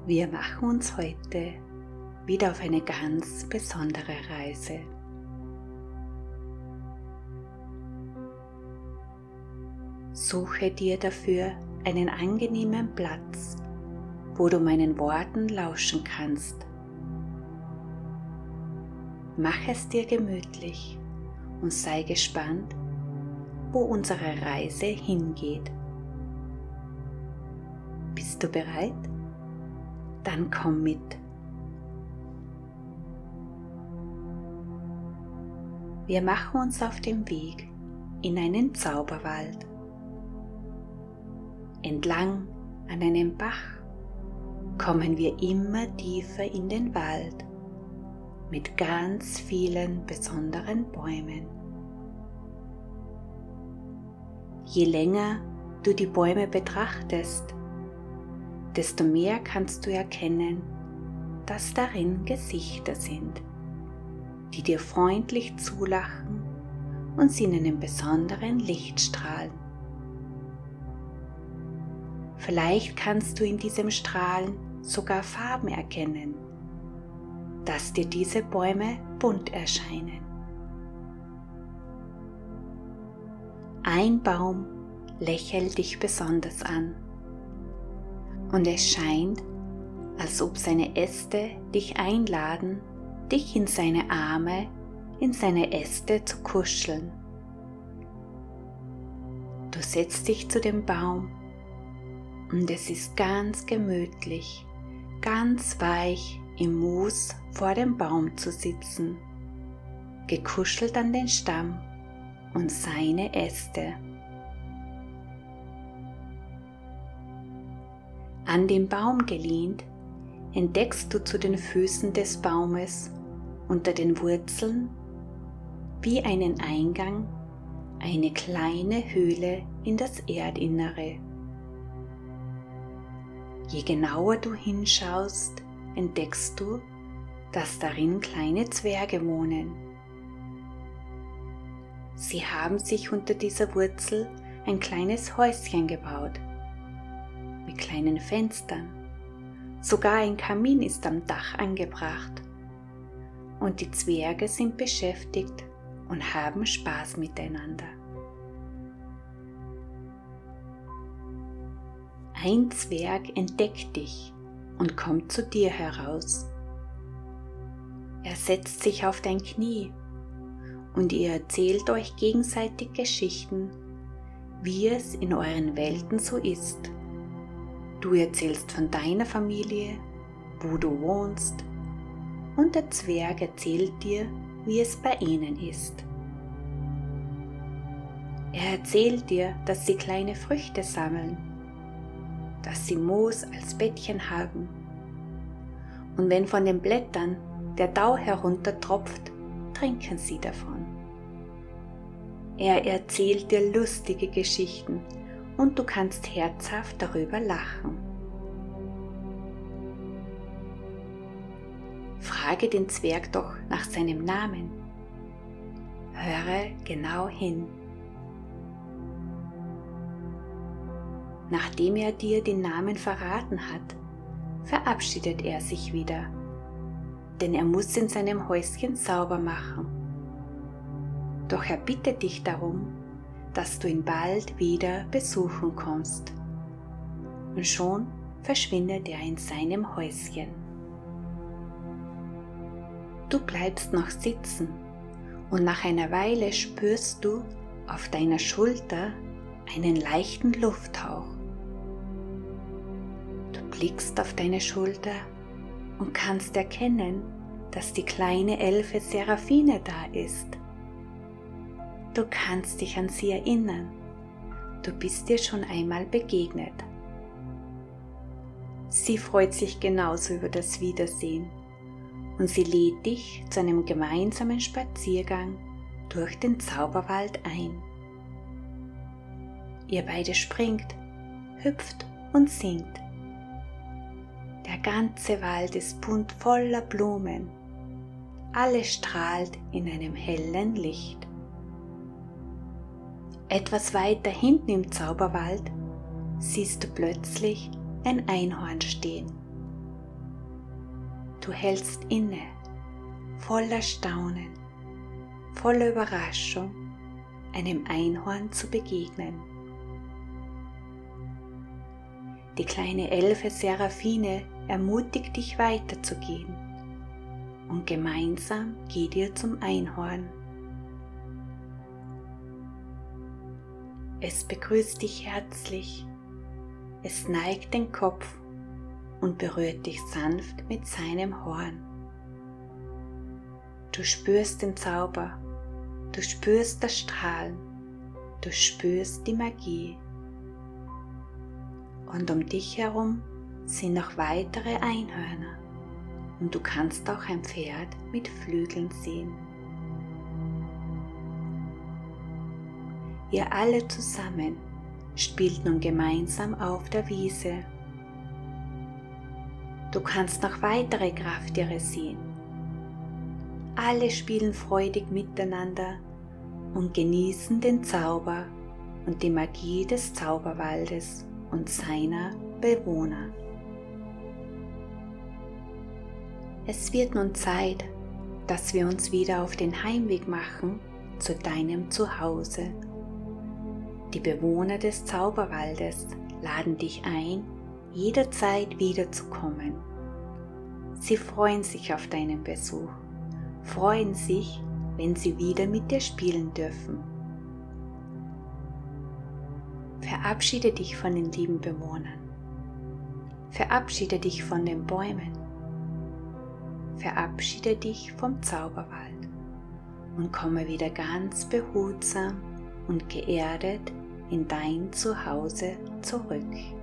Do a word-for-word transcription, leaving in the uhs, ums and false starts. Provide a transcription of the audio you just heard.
Wir machen uns heute wieder auf eine ganz besondere Reise. Suche dir dafür einen angenehmen Platz, wo du meinen Worten lauschen kannst. Mach es dir gemütlich und sei gespannt, wo unsere Reise hingeht. Bist du bereit? Dann komm mit. Wir machen uns auf den Weg in einen Zauberwald. Entlang an einem Bach kommen wir immer tiefer in den Wald mit ganz vielen besonderen Bäumen. Je länger du die Bäume betrachtest, desto mehr kannst du erkennen, dass darin Gesichter sind, die dir freundlich zulachen und sie in einem besonderen Licht strahlen. Vielleicht kannst du in diesem Strahlen sogar Farben erkennen, dass dir diese Bäume bunt erscheinen. Ein Baum lächelt dich besonders an. Und es scheint, als ob seine Äste dich einladen, dich in seine Arme, in seine Äste zu kuscheln. Du setzt dich zu dem Baum und es ist ganz gemütlich, ganz weich im Moos vor dem Baum zu sitzen, gekuschelt an den Stamm und seine Äste. An den Baum gelehnt, entdeckst du zu den Füßen des Baumes unter den Wurzeln wie einen Eingang eine kleine Höhle in das Erdinnere. Je genauer du hinschaust, entdeckst du, dass darin kleine Zwerge wohnen. Sie haben sich unter dieser Wurzel ein kleines Häuschen gebaut, mit kleinen Fenstern. Sogar ein Kamin ist am Dach angebracht. Und die Zwerge sind beschäftigt und haben Spaß miteinander. Ein Zwerg entdeckt dich und kommt zu dir heraus. Er setzt sich auf dein Knie und ihr erzählt euch gegenseitig Geschichten, wie es in euren Welten so ist. Du erzählst von deiner Familie, wo du wohnst, und der Zwerg erzählt dir, wie es bei ihnen ist. Er erzählt dir, dass sie kleine Früchte sammeln, dass sie Moos als Bettchen haben, und wenn von den Blättern der Tau heruntertropft, trinken sie davon. Er erzählt dir lustige Geschichten, und du kannst herzhaft darüber lachen. Frage den Zwerg doch nach seinem Namen. Höre genau hin. Nachdem er dir den Namen verraten hat, verabschiedet er sich wieder, denn er muss in seinem Häuschen sauber machen. Doch er bittet dich darum, dass du ihn bald wieder besuchen kommst. Und schon verschwindet er in seinem Häuschen. Du bleibst noch sitzen und nach einer Weile spürst du auf deiner Schulter einen leichten Lufthauch. Du blickst auf deine Schulter und kannst erkennen, dass die kleine Elfe Seraphine da ist. Du kannst dich an sie erinnern. Du bist ihr schon einmal begegnet. Sie freut sich genauso über das Wiedersehen und sie lädt dich zu einem gemeinsamen Spaziergang durch den Zauberwald ein. Ihr beide springt, hüpft und singt. Der ganze Wald ist bunt voller Blumen. Alles strahlt in einem hellen Licht. Etwas weiter hinten im Zauberwald siehst du plötzlich ein Einhorn stehen. Du hältst inne, voller Staunen, voller Überraschung, einem Einhorn zu begegnen. Die kleine Elfe Seraphine ermutigt dich weiterzugehen und gemeinsam geht ihr zum Einhorn. Es begrüßt dich herzlich, es neigt den Kopf und berührt dich sanft mit seinem Horn. Du spürst den Zauber, du spürst das Strahlen, du spürst die Magie. Und um dich herum sind noch weitere Einhörner und du kannst auch ein Pferd mit Flügeln sehen. Ihr alle zusammen spielt nun gemeinsam auf der Wiese. Du kannst noch weitere Krafttiere sehen. Alle spielen freudig miteinander und genießen den Zauber und die Magie des Zauberwaldes und seiner Bewohner. Es wird nun Zeit, dass wir uns wieder auf den Heimweg machen zu deinem Zuhause. Die Bewohner des Zauberwaldes laden dich ein, jederzeit wiederzukommen. Sie freuen sich auf deinen Besuch, freuen sich, wenn sie wieder mit dir spielen dürfen. Verabschiede dich von den lieben Bewohnern. Verabschiede dich von den Bäumen. Verabschiede dich vom Zauberwald und komme wieder ganz behutsam und geerdet in dein Zuhause zurück.